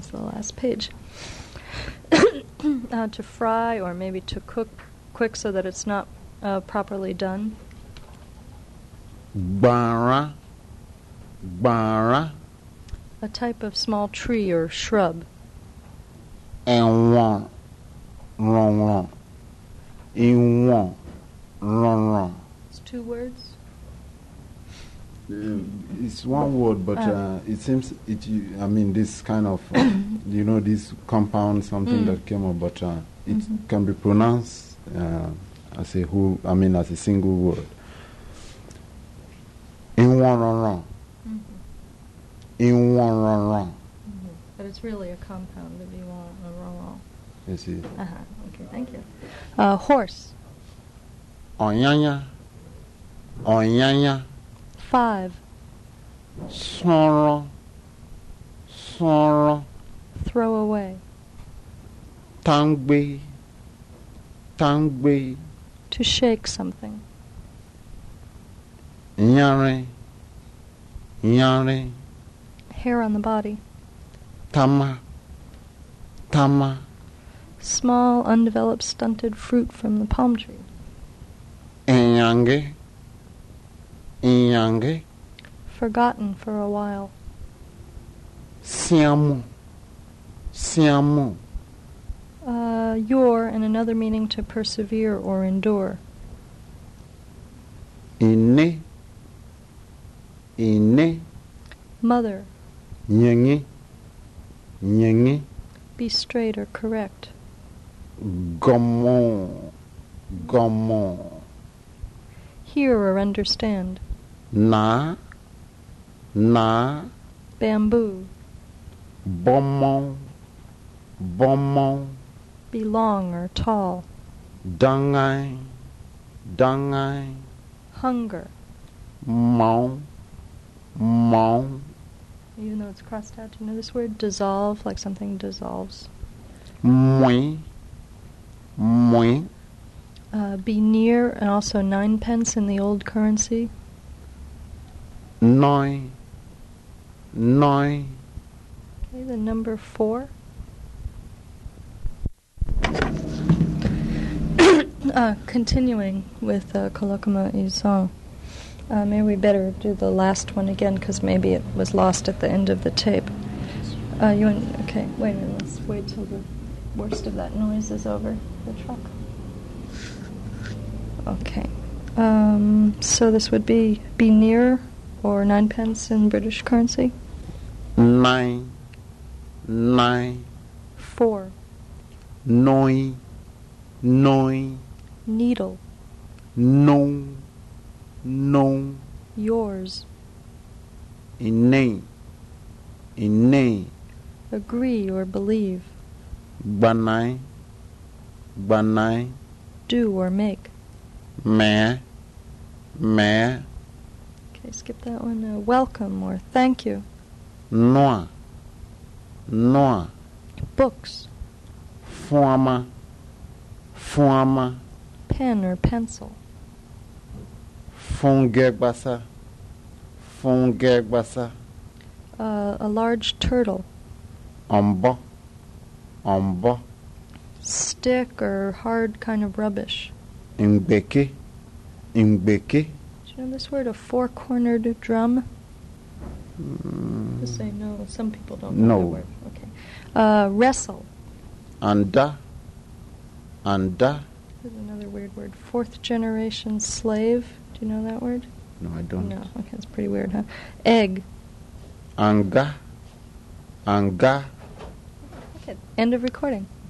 It's the last page. To fry or maybe to cook quick so that it's not properly done. Bara. Bara. A type of small tree or shrub. Wrong. In wrong. It's 2 words. It's one word, but it seems this kind of this compound something that came up, but it can be pronounced as a whole. As a single word. In wrong. In wrong. But it's really a compound of wrong. You see. Okay, thank you. Horse. Onyanya. 5. Sorrow. Throw away. Tangbe. To shake something. Nyare. Hair on the body. Tama. Small, undeveloped, stunted fruit from the palm tree. Inyange. Forgotten for a while. Siamu. Your, and another meaning to persevere or endure. Ine. Mother. Nyange. Be straight or correct. Gomo. Hear or understand. Na. Bamboo. Bomo. Be long or tall. Dangai. Hunger. Mau. Even though it's crossed out, do you know this word? Dissolve, like something dissolves. Mui. Be near, and also 9 pence in the old currency. Noi. Okay, the number 4. Continuing with Colloquium Usant. Maybe we better do the last one again, because maybe it was lost at the end of the tape. Okay, wait a minute, let's wait till the worst of that noise is over the truck. Okay. So this would be near, or 9 pence in British currency. 9. 4. Noi. Needle. No. Yours. Inne. Agree or believe. Banai. Do or make. Me. Okay, skip that one. Welcome or thank you. Noa. Books. Forma. Pen or pencil. Fungegbasa. A large turtle. Ombo. Stick or hard kind of rubbish. Imbeke. Do you know this word? A 4-cornered drum? Just say no. Some people don't know the word. Okay. Wrestle. Anda. Here's another weird word. 4th generation slave. Do you know that word? No, I don't. No. Okay, it's pretty weird, huh? Egg. Anga. Okay. End of recording.